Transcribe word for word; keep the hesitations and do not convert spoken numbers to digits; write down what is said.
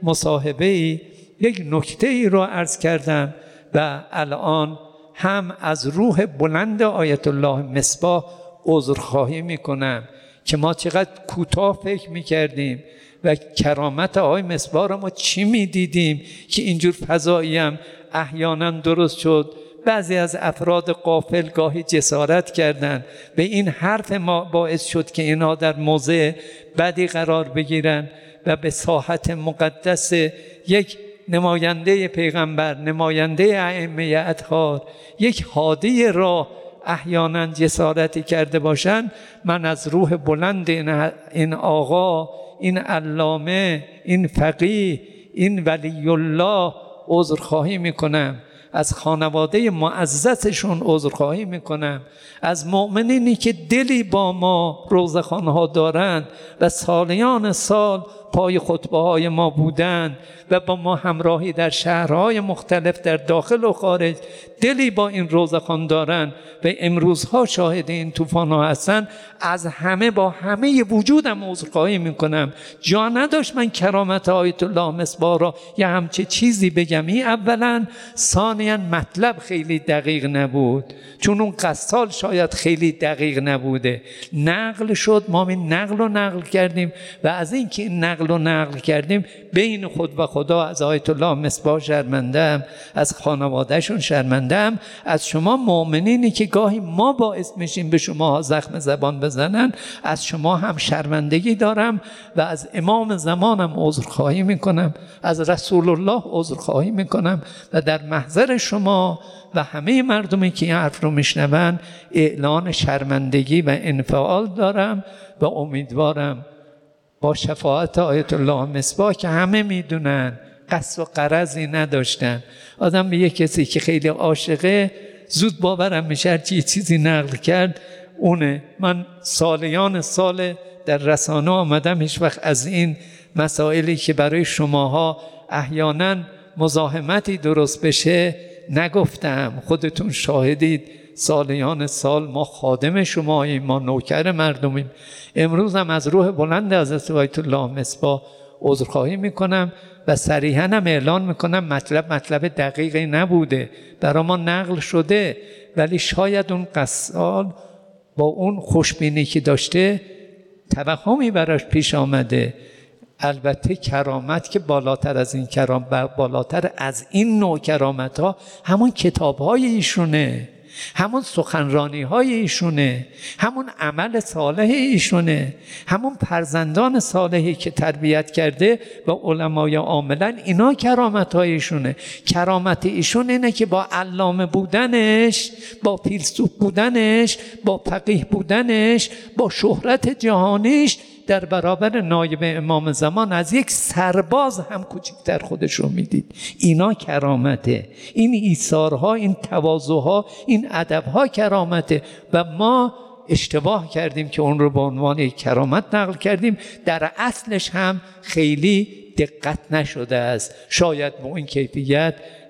مصاحبه‌ای یک نکته‌ای رو عرض کردم و الان هم از روح بلند آیت الله مصباح عذرخواهی میکنم که ما چقدر کوتاه فکر میکردیم و کرامت آقای مصباح رو ما چی میدیدیم که اینجور فضایی هم احیانا درست شد. بعضی از افراد غافل گاهی جسارت کردند به این حرف ما باعث شد که اینا در موضع بدی قرار بگیرن و به ساحت مقدس یک نماینده پیغمبر، نماینده ائمه اطهار، یک هادی را احیانا جسارتی کرده باشند. من از روح بلند این آقا، این علامه، این فقیه، این ولی الله عذرخواهی میکنم. از خانواده معززشون عذرخواهی میکنم. از مؤمنینی که دلی با ما روزخوانها دارند و سالیان سال پای خطبه های ما بودند و با ما همراهی در شهرهای مختلف در داخل و خارج دلی با این روزخوان دارند و امروزها شاهد این طوفان ها هستند. از همه با همه وجودم عذرخواهی میکنم. جا نداشت من کرامت آیت الله مصباح را یه همچه چیزی بگم. این اولا. ثانیا مطلب خیلی دقیق نبود، چون اون قصال شاید خیلی دقیق نبوده. نقل شد، ما این نقل رو نقل کردیم و از این که این نقل رو نقل کردیم بین خود و خدا از آیت الله مصباح شرمنده‌ام، از خانوادهشون شرمنده‌ام، از شما مؤمنینی که گاهی ما باعث میشیم به شما زخم زبان بزنن، از شما هم شرمندگی دارم و از امام زمانم عذرخواهی میکنم، از رسول الله عذرخواهی میکنم و در محضر شما و همه مردمی که این حرف رو میشنون اعلان شرمندگی و انفعال دارم و امیدوارم با شفاعت آیت الله مصباح که همه میدونن قصد و غرضی نداشتن. آدم به یک کسی که خیلی عاشقه زود باورم میشه چه چیزی نقل کرد اونه. من سالیان سال در رسانه آمدم، هیچ وقت از این مسائلی که برای شماها احیانا مزاحمتی درست بشه نگفتم. خودتون شاهدید سالیان سال ما خادم شماییم، ما نوکر مردمیم. امروز هم از روح بلند حضرت آیت الله مصباح عذرخواهی میکنم و صریحاً هم اعلان میکنم مطلب مطلب دقیقی نبوده، برای ما نقل شده، ولی شاید اون قصال با اون خوشبینی که داشته توهمی براش پیش آمده. البته کرامت که بالاتر از این کرام بالاتر از این نوع کرامت ها همون کتاب های ایشونه، همون سخنرانی های ایشونه، همون عمل صالح ایشونه، همون فرزندان صالحی که تربیت کرده و علمای عاملن، اینا کرامت های ایشونه. کرامت ایشون اینه که با علامه بودنش، با فیلسوف بودنش، با فقیه بودنش، با شهرت جهانیش در برابر نایب امام زمان از یک سرباز هم کوچکتر خودش رو میدید. اینا کرامته. این ایثارها، این تواضعها، این ادبها کرامته و ما اشتباه کردیم که اون رو به عنوان یک کرامت نقل کردیم. در اصلش هم خیلی دقت نشده است. شاید به این کیفیت